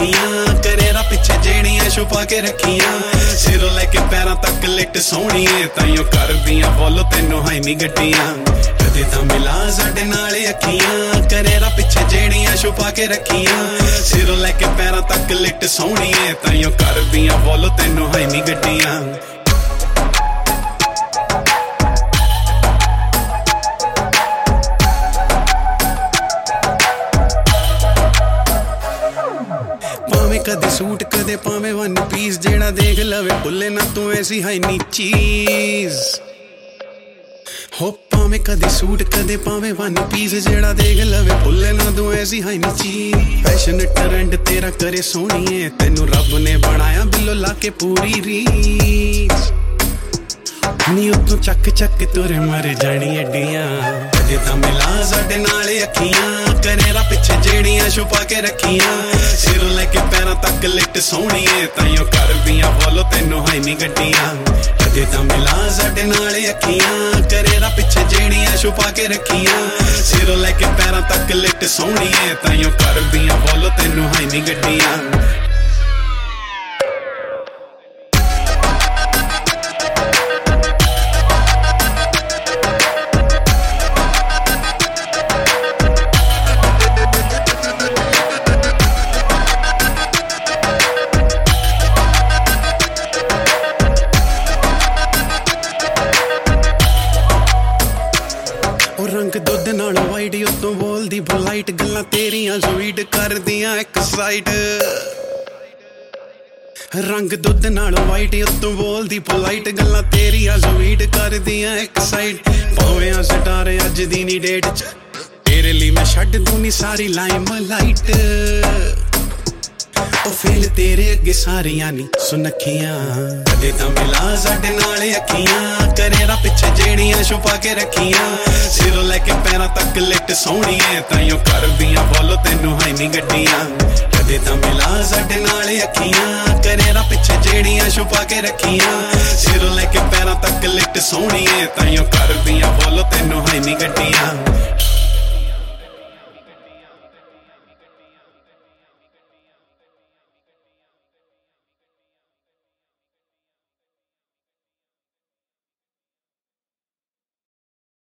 अखियां करेरा पिछे जेड़ियां छुपा के रखियां सिरों लेके पैरां तक लिट सोहणीए ताइयों करदियां बोलो तैनूं है नी गड्डियां कदे तां मिला साडे नाल अखियां करेरा पिछे जेड़ियां छुपा के रखियां सिरों लेके पैरां तक लिट सोहणीए ताइयों करदियां बोलो तैनूं है नी गड्डियां कदे सूट कदे पावे वन पीस जेड़ा देख लवे भुले ना तू ऐसी है नी चीज हो पावे कदे सूट कदे पावे वन पीस जेड़ा देख लवे भुले ना तू ऐसी है नी चीज फैशन ट्रेंड तेरा करे सोहणीए तेनू रब ने बनाया बिलो लाके पूरी रीस नी उतों चक चक तुरे मर जानी अड्डियां कदे तां मिला साडे नाल अखियां करेरा पिछे जेड़ियां छुपा के रखियां सिरों लेके पैरां तक लिट सोहणीए ताइयों करदियां बोलो तैनूं है नी गड्डियां कदे तां मिला साडे नाल अखियां करेरा पिछे जेड़ियां छुपा के रखियां सिरों लेके पैरां तक लिट सोहणीए ताइयों करदियां बोलो तैनूं है नी गड्डियां रंग दुध नाल वाइट उत्तों बोलदी पोलाइट गल्लां तेरियां स्वीट करदियां एक साइड रंग दुध नाल वाइट उत्तों बोलदी पोलाइट गल्लां तेरियां स्वीट करदियां एक साइड भावें स्टार अज दी नी डेट च तेरे लिए मैं छड्ड दूनी सारी लाइम लाइट ओ फेल तेरे अगे सारियां नी सुनखियां कदे तां मिला साडे नाल अखियां करेरा पिछे जेड़ियां छुपा के रखियां सिरों लेके पैरां तक लिट सोहणीए ताइयों करदियां बोलो तैनूं है नी गड्डियां कदे तां मिला साडे नाल अखियां करेरा पिछे जेड़ियां छुपा के रखियां सिरों लेके पैरां तक लिट सोहणीए ताइयों करदियां बोलो तैनूं है नी गड्डियां